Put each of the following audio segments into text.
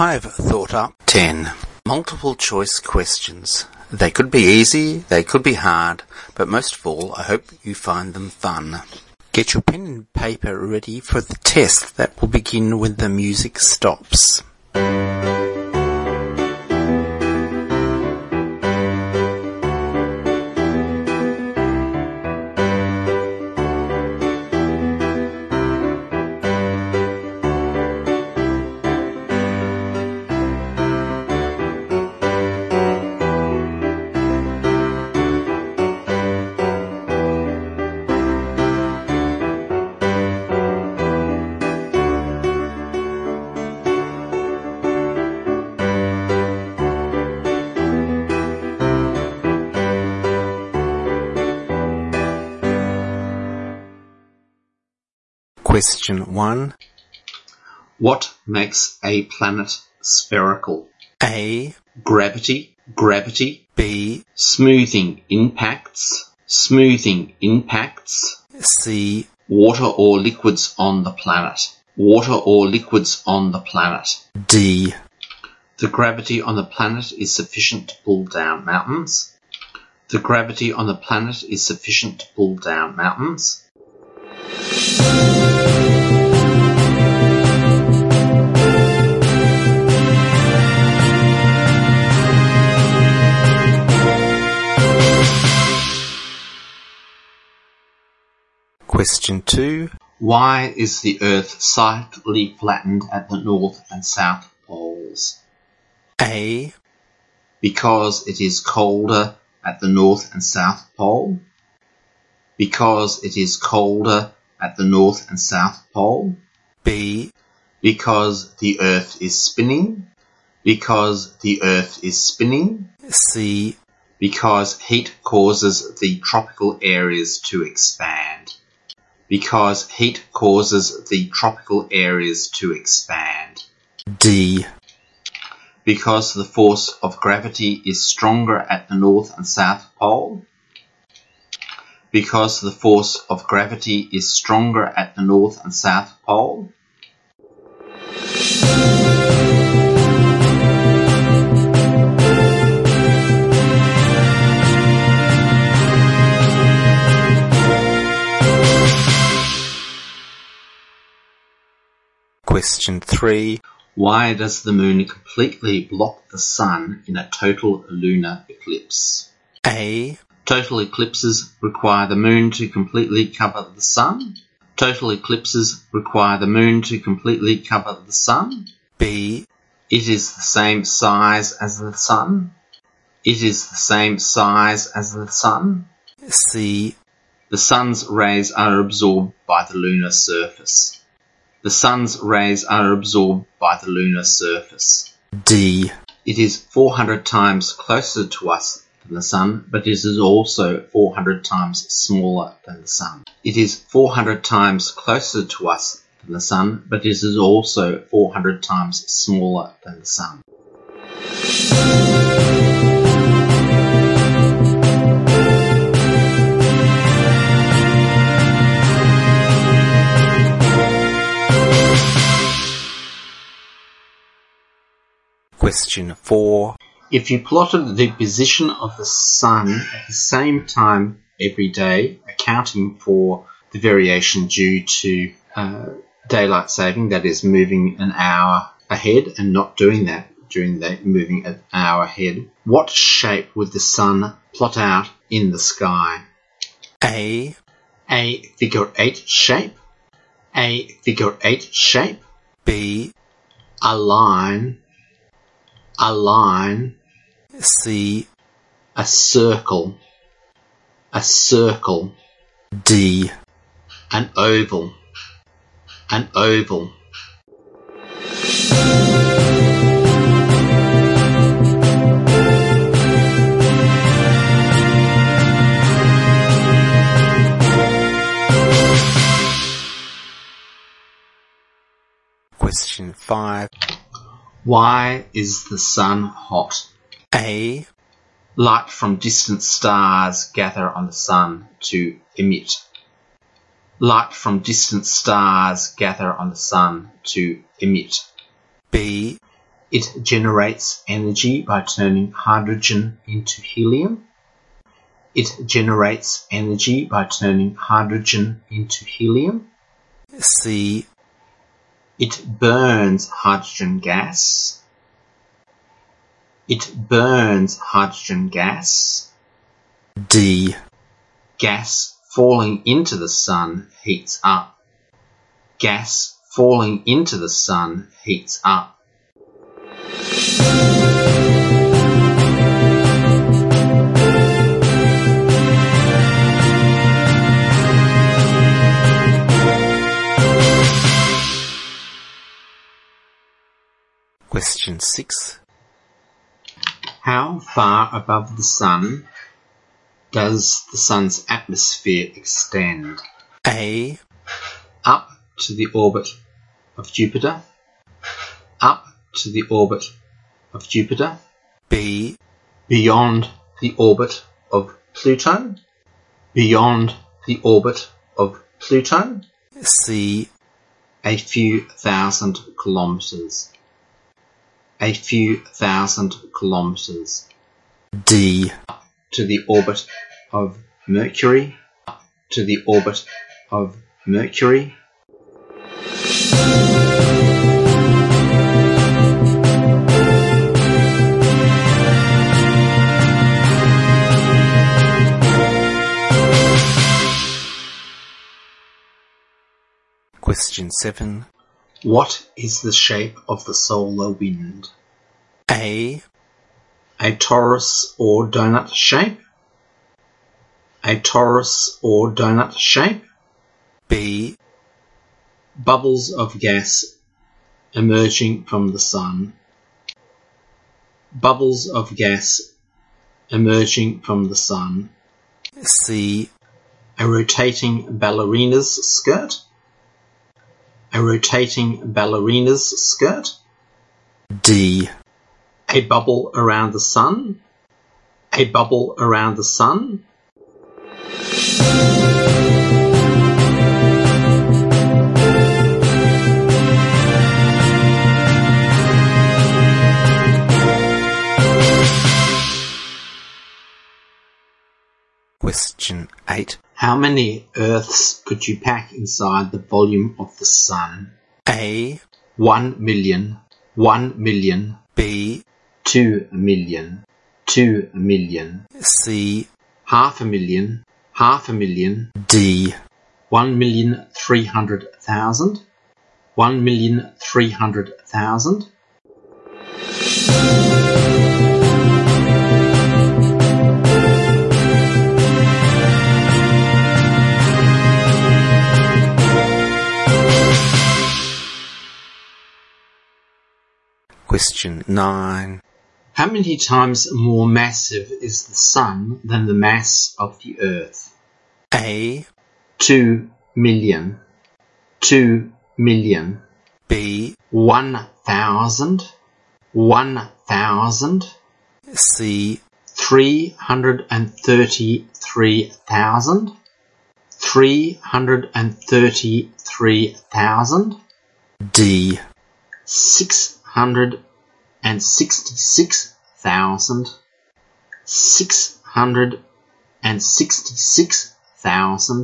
I've thought up 10 multiple choice questions. They could be easy, they could be hard, but most of all, I hope you find them fun. Get your pen and paper ready for the test that will begin when the music stops. Question 1. What makes a planet spherical? A. Gravity. B. Smoothing impacts. C. Water or liquids on the planet. D. The gravity on the planet is sufficient to pull down mountains. Question 2. Why is the Earth slightly flattened at the North and South poles? A. Because it is colder at the North and South pole. B. Because the Earth is spinning. C. Because heat causes the tropical areas to expand. D. Because the force of gravity is stronger at the North and South pole. Question 3. Why does the moon completely block the sun in a total lunar eclipse? A. Total eclipses require the moon to completely cover the sun. B. It is the same size as the sun. C. The sun's rays are absorbed by the lunar surface. D. It is 400 times closer to us than the sun, but it is also 400 times smaller than the sun. Question 4. If you plotted the position of the sun at the same time every day, accounting for the variation due to daylight saving, that is moving an hour ahead and not doing that during the moving an hour ahead, what shape would the sun plot out in the sky? A. A figure 8 shape. B. A line. C. A circle. D. An oval. Question 5. Why is the sun hot? A. Light from distant stars gather on the sun to emit. B. It generates energy by turning hydrogen into helium. It generates energy by turning hydrogen into helium. C. It burns hydrogen gas. It burns hydrogen gas. D. Gas falling into the sun heats up. Gas falling into the sun heats up. Question 6. How far above the sun does the sun's atmosphere extend? A. Up to the orbit of Jupiter. Up to the orbit of Jupiter. B. Beyond the orbit of Pluto. Beyond the orbit of Pluto. C. A few thousand kilometres. A few thousand kilometres. D. Up to the orbit of Mercury. Up to the orbit of Mercury. Question 7. What is the shape of the solar wind? A. A torus or donut shape. A torus or donut shape. B. Bubbles of gas emerging from the sun. Bubbles of gas emerging from the sun. C. A rotating ballerina's skirt. A rotating ballerina's skirt. D. A bubble around the sun. A bubble around the sun. Question 8. How many Earths could you pack inside the volume of the sun? A. 1 million. 1 million. B. 2 million. 2 million. C. 500,000. 500,000. D. 1,300,000. 1,300,000. Question 9. How many times more massive is the sun than the mass of the Earth? A. 2 million. 2 million. B. 1,000. 1,000. C. 333,000. 333,000. D. 666,000. 666,000.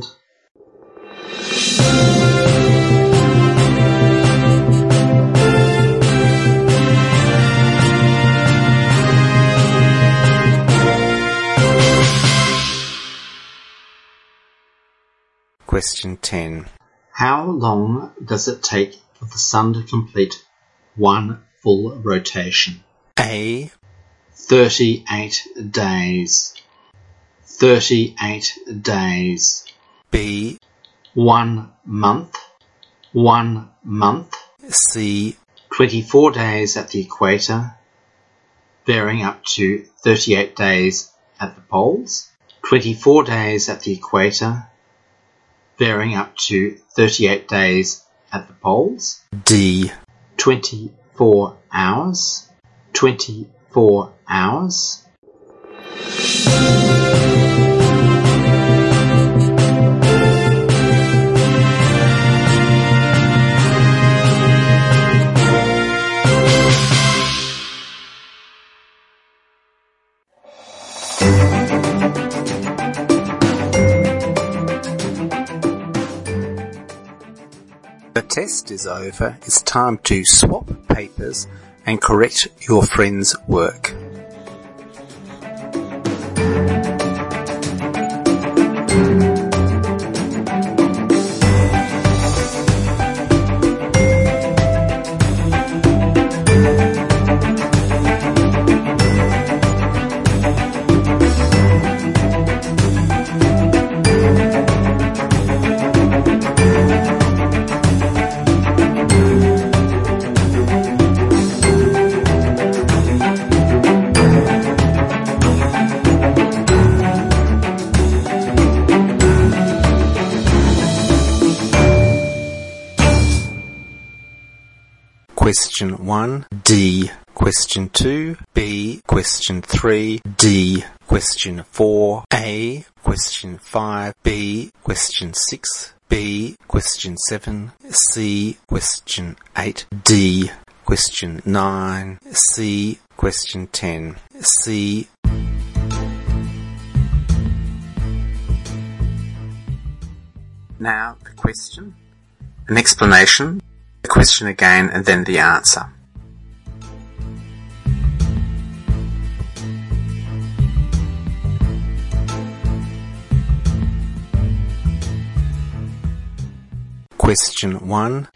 Question 10. How long does it take for the sun to complete one full rotation? A. 38 days. 38 days. B. 1 month. 1 month. C. 24 days at the equator, varying up to 38 days at the poles. 24 days at the equator, varying up to 38 days at the poles. D. 24 hours. 24 hours. test is over, it's time to swap papers and correct your friend's work. Question 1, D. Question 2, B. Question 3, D. Question 4, A. Question 5, B. Question 6, B. Question 7, C. Question 8, D. Question 9, C. Question 10, C. Now the question, an explanation, the question again, and then the answer. Question 1.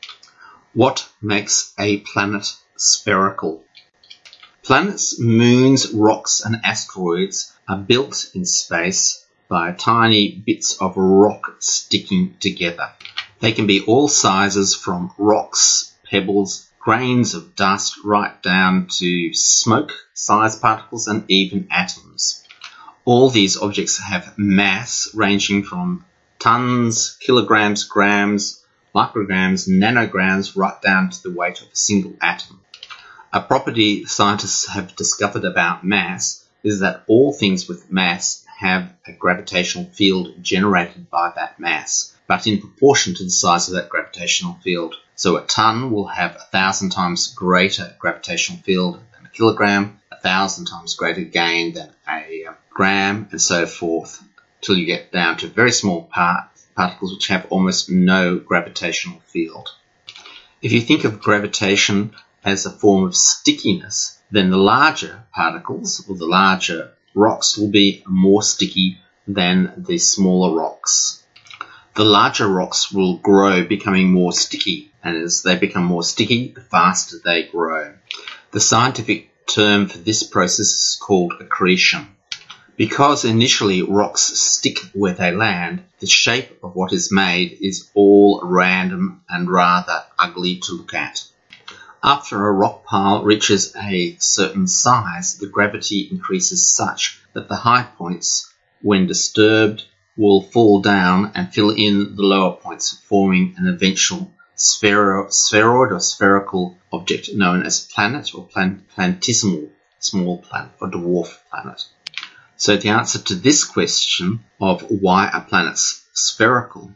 What makes a planet spherical? Planets, moons, rocks and asteroids are built in space by tiny bits of rock sticking together. They can be all sizes, from rocks, pebbles, grains of dust, right down to smoke-sized particles and even atoms. All these objects have mass ranging from tons, kilograms, grams, micrograms, nanograms, right down to the weight of a single atom. A property scientists have discovered about mass is that all things with mass have a gravitational field generated by that mass, but in proportion to the size of that gravitational field. So a ton will have 1,000 times greater gravitational field than a kilogram, 1,000 times greater gain than a gram, and so forth, till you get down to very small particles which have almost no gravitational field. If you think of gravitation as a form of stickiness, then the larger particles, or the larger rocks, will be more sticky than the smaller rocks. The larger rocks will grow, becoming more sticky, and as they become more sticky, the faster they grow. The scientific term for this process is called accretion. Because initially rocks stick where they land, the shape of what is made is all random and rather ugly to look at. After a rock pile reaches a certain size, the gravity increases such that the high points, when disturbed, will fall down and fill in the lower points, forming an eventual spheroid or spherical object known as planet or planetesimal, small planet or dwarf planet. So the answer to this question of why a planet's spherical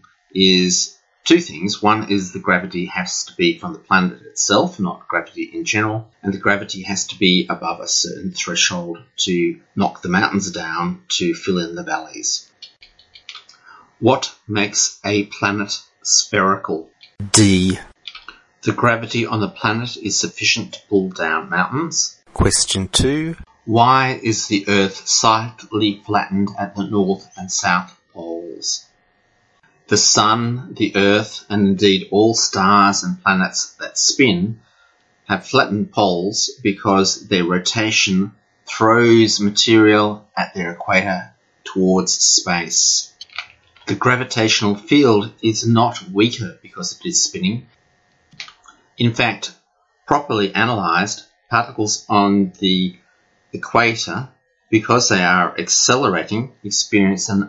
is two things. One is the gravity has to be from the planet itself, not gravity in general, and the gravity has to be above a certain threshold to knock the mountains down to fill in the valleys. What makes a planet spherical? D. The gravity on the planet is sufficient to pull down mountains. Question 2. Why is the Earth slightly flattened at the north and south poles? The Sun, the Earth, and indeed all stars and planets that spin have flattened poles because their rotation throws material at their equator towards space. The gravitational field is not weaker because it is spinning. In fact, properly analysed, particles on the equator, because they are accelerating, experience an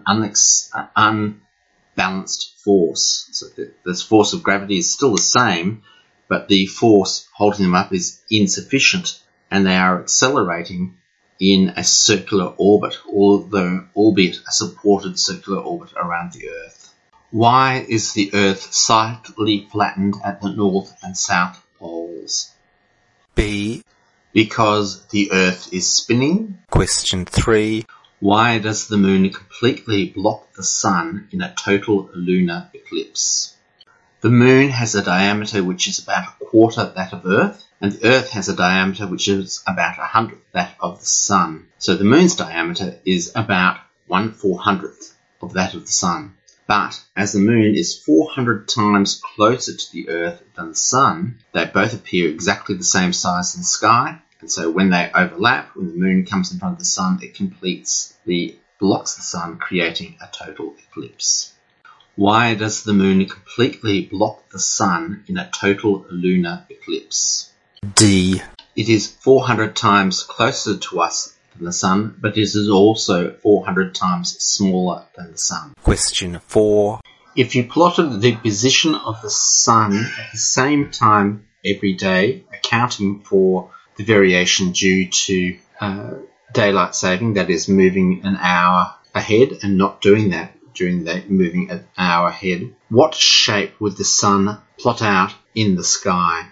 unbalanced force. So the force of gravity is still the same, but the force holding them up is insufficient, and they are accelerating in a circular orbit, albeit a supported circular orbit around the Earth. Why is the Earth slightly flattened at the north and south poles? B. Because the Earth is spinning. Question 3. Why does the moon completely block the sun in a total lunar eclipse? The Moon has a diameter which is about a quarter that of Earth, and the Earth has a diameter which is about 1/100th that of the Sun. So the Moon's diameter is about 1/400th of that of the Sun. But as the Moon is 400 times closer to the Earth than the Sun, they both appear exactly the same size in the sky, and so when they overlap, when the Moon comes in front of the Sun, it blocks the Sun, creating a total eclipse. Why does the Moon completely block the Sun in a total lunar eclipse? D. It is 400 times closer to us than the Sun, but it is also 400 times smaller than the Sun. Question 4. If you plotted the position of the Sun at the same time every day, accounting for the variation due to daylight saving, that is moving an hour ahead and not doing that during the moving an hour ahead, what shape would the Sun plot out in the sky?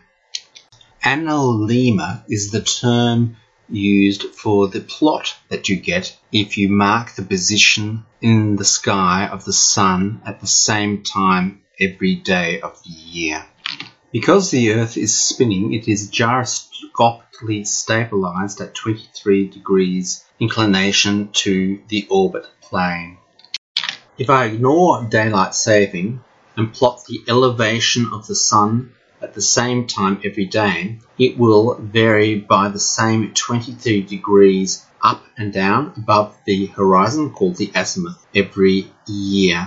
Analemma is the term used for the plot that you get if you mark the position in the sky of the Sun at the same time every day of the year. Because the Earth is spinning, it is gyroscopically stabilized at 23 degrees inclination to the orbit plane. If I ignore daylight saving and plot the elevation of the Sun at the same time every day, it will vary by the same 23 degrees up and down above the horizon, called the azimuth, every year.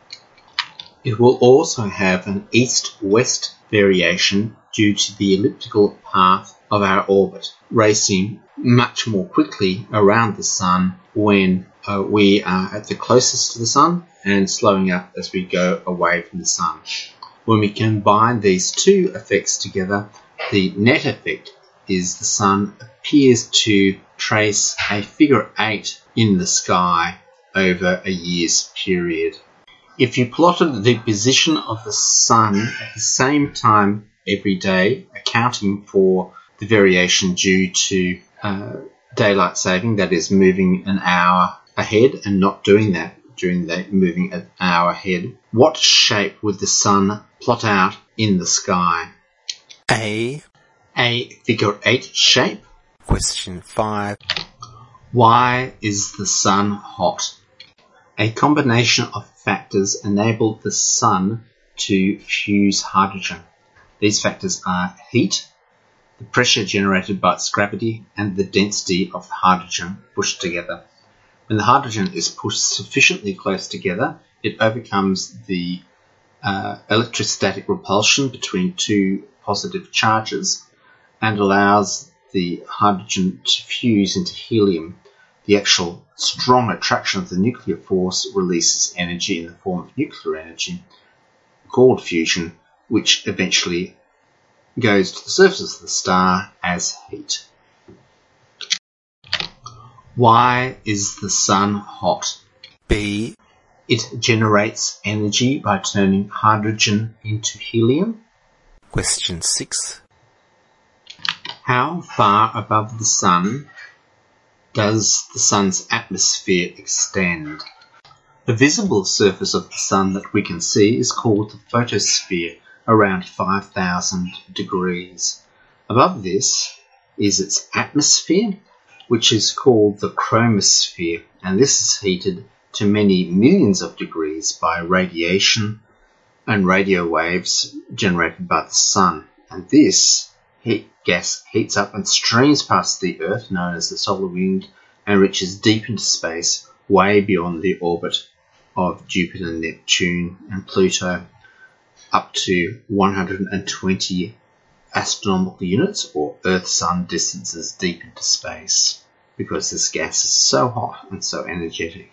It will also have an east-west variation due to the elliptical path of our orbit, racing much more quickly around the Sun when we are at the closest to the Sun, and slowing up as we go away from the Sun. When we combine these two effects together, the net effect is the Sun appears to trace a figure 8 in the sky over a year's period. If you plotted the position of the Sun at the same time every day, accounting for the variation due to daylight saving, that is moving an hour ahead and not doing that during the moving an hour ahead, what shape would the Sun plot out in the sky? A figure 8 shape. Question 5. Why is the Sun hot? A combination of factors enable the Sun to fuse hydrogen. These factors are heat, the pressure generated by its gravity, and the density of the hydrogen pushed together. When the hydrogen is pushed sufficiently close together, it overcomes the electrostatic repulsion between two positive charges and allows the hydrogen to fuse into helium. The actual strong attraction of the nuclear force releases energy in the form of nuclear energy, called fusion, which eventually goes to the surface of the star as heat. Why is the Sun hot? B. It generates energy by turning hydrogen into helium. Question 6. How far above the Sun does the Sun's atmosphere extend? The visible surface of the Sun that we can see is called the photosphere, around 5,000 degrees. Above this is its atmosphere, which is called the chromosphere, and this is heated to many millions of degrees by radiation and radio waves generated by the Sun. And this gas heats up and streams past the Earth, known as the solar wind, and reaches deep into space, way beyond the orbit of Jupiter, Neptune and Pluto, up to 120 astronomical units, or Earth-Sun distances, deep into space, because this gas is so hot and so energetic.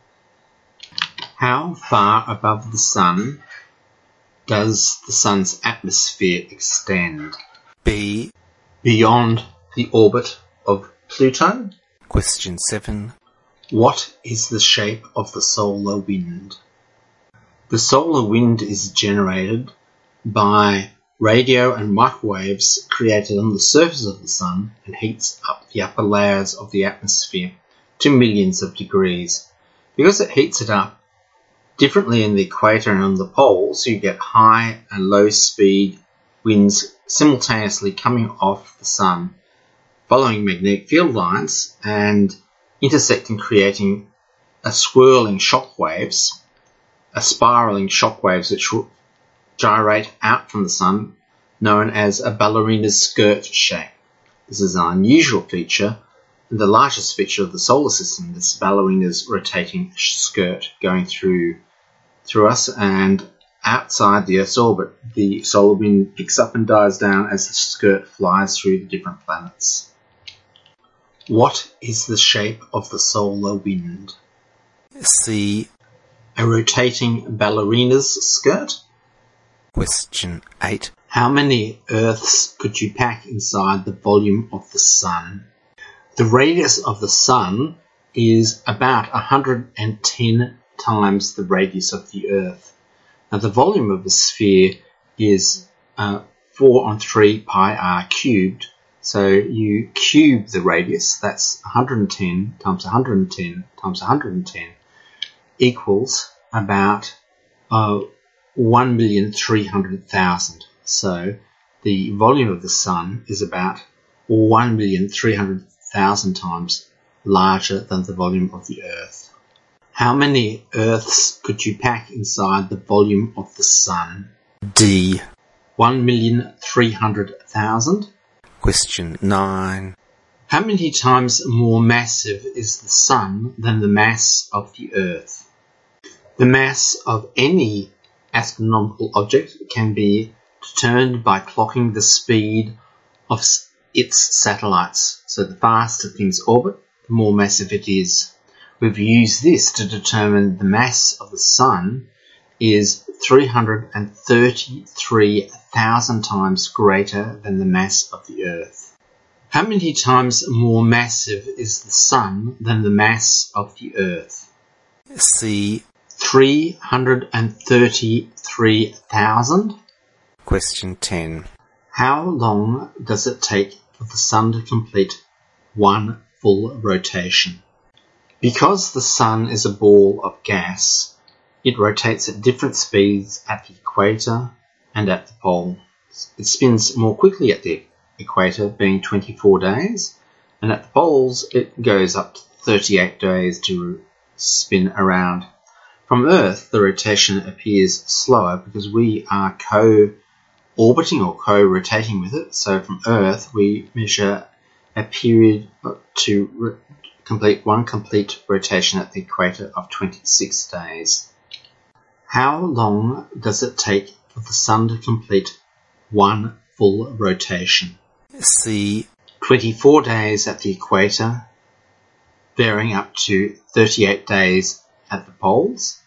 How far above the Sun does the Sun's atmosphere extend? B. Beyond the orbit of Pluto. Question 7. What is the shape of the solar wind? The solar wind is generated by radio and microwaves created on the surface of the Sun and heats up the upper layers of the atmosphere to millions of degrees. Because it heats it up Differently in the equator and on the poles, you get high and low speed winds simultaneously coming off the sun, following magnetic field lines and intersecting, creating a swirling shock waves, a spiraling shock waves which gyrate out from the sun, known as a ballerina's skirt shape. This is an unusual feature and the largest feature of the solar system, this ballerina's rotating skirt going through us and outside the Earth's orbit. The solar wind picks up and dies down as the skirt flies through the different planets. What is the shape of the solar wind? C. A rotating ballerina's skirt. Question 8. How many Earths could you pack inside the volume of the Sun? The radius of the Sun is about 110 times the radius of the Earth. Now the volume of the sphere is 4 on 3 pi r cubed. So you cube the radius, that's 110 times 110 times 110 equals about 1,300,000. So the volume of the Sun is about 1,300,000 times larger than the volume of the Earth. How many Earths could you pack inside the volume of the Sun? D. 1,300,000. Question 9. How many times more massive is the Sun than the mass of the Earth? The mass of any astronomical object can be determined by clocking the speed of its satellites. So the faster things orbit, the more massive it is. We've used this to determine the mass of the Sun is 333,000 times greater than the mass of the Earth. How many times more massive is the Sun than the mass of the Earth? C. 333,000. Question 10. How long does it take for the Sun to complete one full rotation? Because the Sun is a ball of gas, it rotates at different speeds at the equator and at the pole. It spins more quickly at the equator, being 24 days, and at the poles it goes up to 38 days to spin around. From Earth, the rotation appears slower because we are co-orbiting or co-rotating with it. So from Earth, we measure a period to complete one complete rotation at the equator of 26 days. How long does it take for the Sun to complete one full rotation? C. 24 days at the equator, varying up to 38 days at the poles.